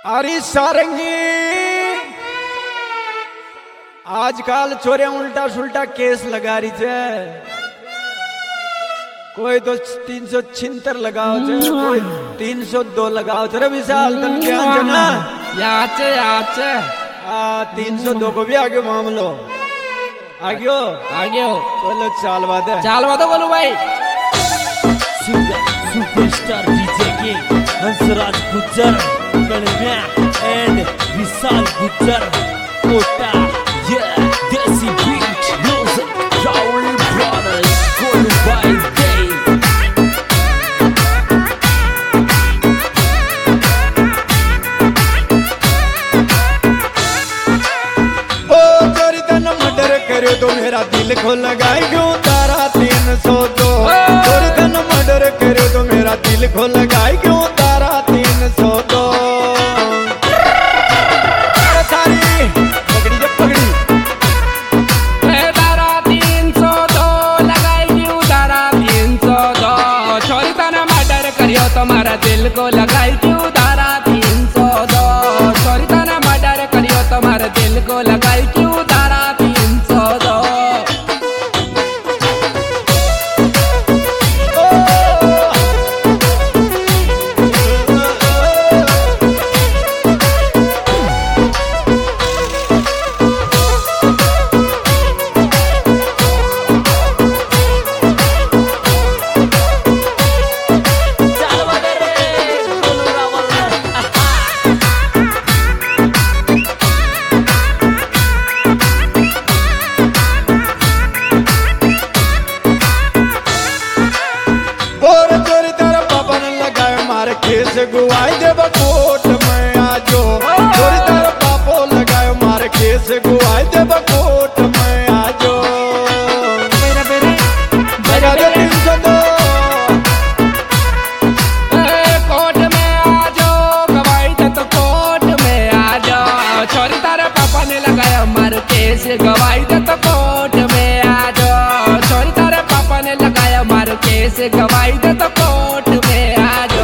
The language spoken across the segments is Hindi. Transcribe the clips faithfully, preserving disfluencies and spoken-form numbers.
अरे सारंगी आजकल चोरिया उल्टा सुल्टा केस लगा रही है। कोई तो तीन सौ छिहत्तर लगाओ छे, कोई तीन सौ दो लगाओ छे। विशाल तन ध्यान छे ना याचे याचे आ तीन सौ दो को भी आगे मामलो आगे हो आगे हो बोलो चाल बात है चाल बात बोलो भाई। सिंगर सुपरस्टार डीजे के हंसराज गुज्जर कन्या एंड विशाल गुज्जर कोटा ये desi beat music Rahul brothers कोल बाय डे। ओ चोरी तन मर्डर करो तो मेरा दिल को लगाई क्यों तारा तीन सौ दो। चोरी तन मर्डर करो तो मेरा दिल को लगाई क्यों तारा तीन सौ दो। अरे सारी पकड़ी जब पकड़ी तारा तीन सौ दो लगाई क्यों तारा तीन सौ दो। चोरी तन मर्डर करियो तुम्हारा दिल को लगाई क्यों तारा तीन सौ दो। चोरी तन मर्डर करियो तुम्हारा दिल को लगाई क्यों तारा तीन सौ दो। केस गुआई देव कोर्ट में आजो। चोरी तार पापो लगायो मारे केस गुआई देव कोर्ट में आजो। मेरा बेरे लगा दे तीन सौ दो कोर्ट में आ जाओ गवाही दे तो कोर्ट में आ जाओ। चोरी तारे पापा ने लगाया मार केस गवाही दे तो कोर्ट में आ जाओ। चोरी तारे पापा ने लगाया मार केस गवाही दे तो कोर्ट में आ जाओ।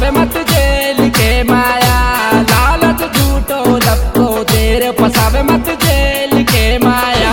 फसावे मत जेल के माया, लालच झूठो लपको तेरे फसावे मत जेल के माया।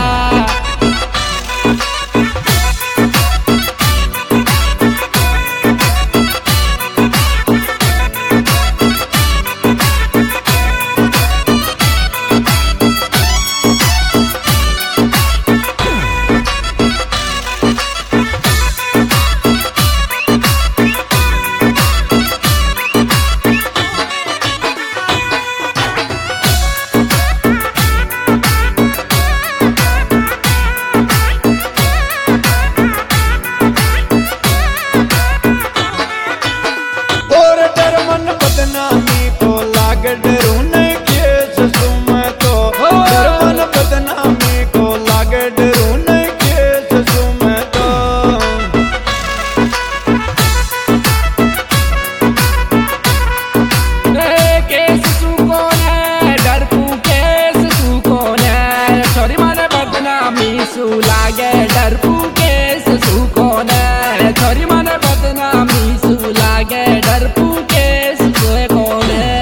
बदनामी को लाग डरू नहीं केस सुमे तो, मन बदनामी को लाग डरू नहीं केस सुमे तो। केस सुकोन है डरपू केस सुकोन है, छोरी मन बदनामी सु लागे डरपू केस सुकोन है, छोरी मन बदनामी सु लागे डरपू केस सुकोन है।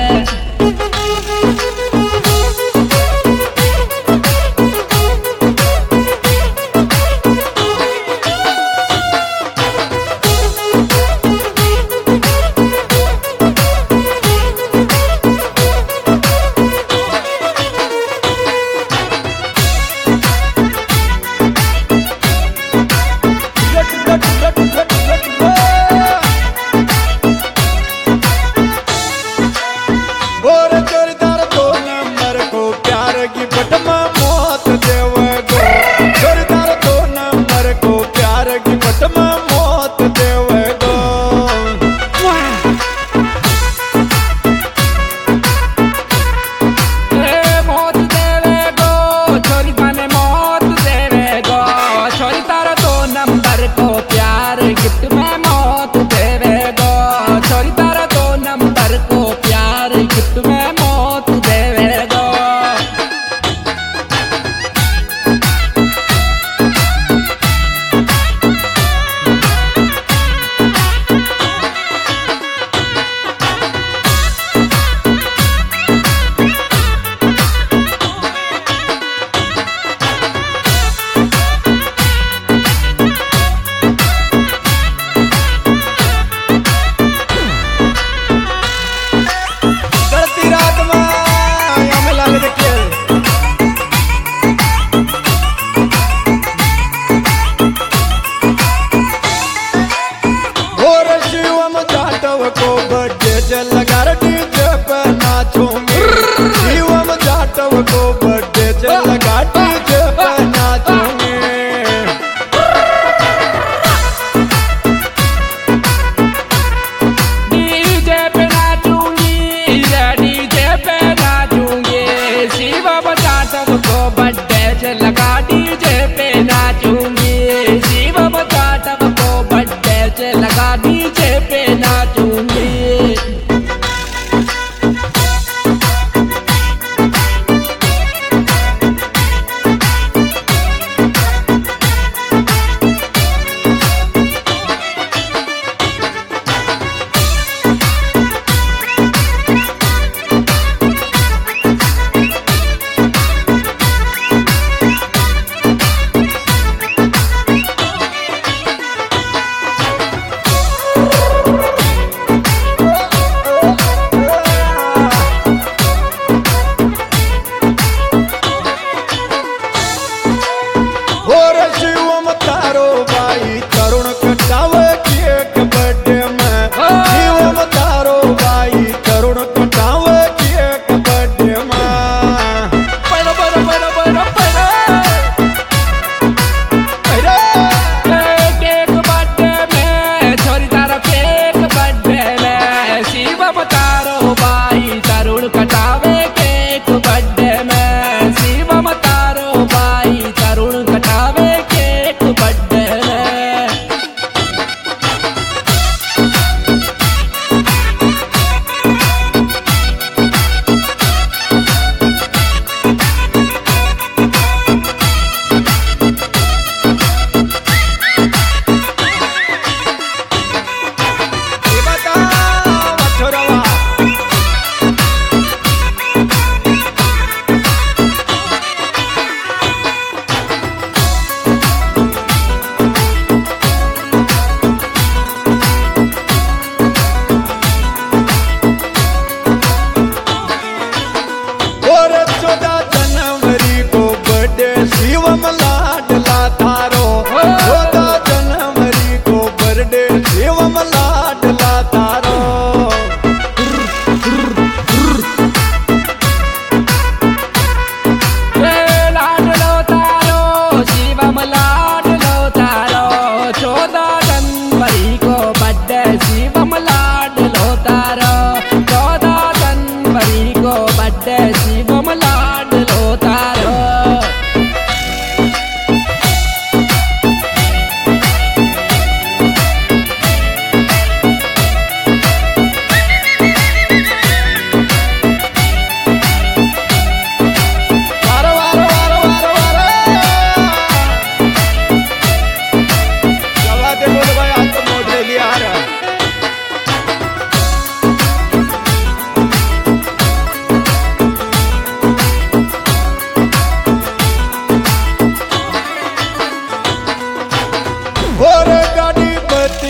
और जोरदार दो नंबर को प्यार की पटमा मौत देवेगो, जोरदार दो नंबर को प्यार की पटमा मौत देवेगो। ए मौत देवेगो छोरी पाने मौत देवेगो, छोरी तारा दो नंबर को प्यार गिफ्ट में मौत देवेगो, छोरी तारा दो नंबर को प्यार गिफ्ट में मौत देवेगो।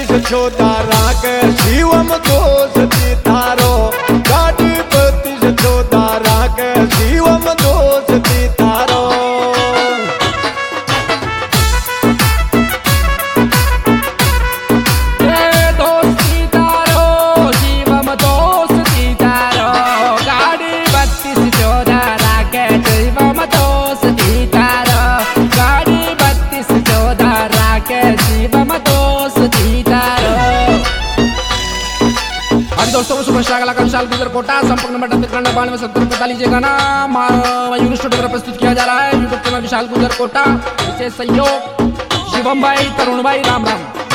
बत्तीस चौदह राग शिवम दोस्ती तारो गाड़ी बत्तीस चौदह राग शिवम दोस्ती तारो दोस्तों सुपरस्टार कलाकार विशाल गुजर कोटा संपर्क नंबर तिरपन बानवे सत्तर पैंतालीस गाना यूट्यूब स्टूडियो द्वारा प्रस्तुत किया जा रहा है। यूट्यूब चैनल विशाल गुजर कोटा, विशेष सहयोग शिवम भाई, तरुण भाई, राम राम।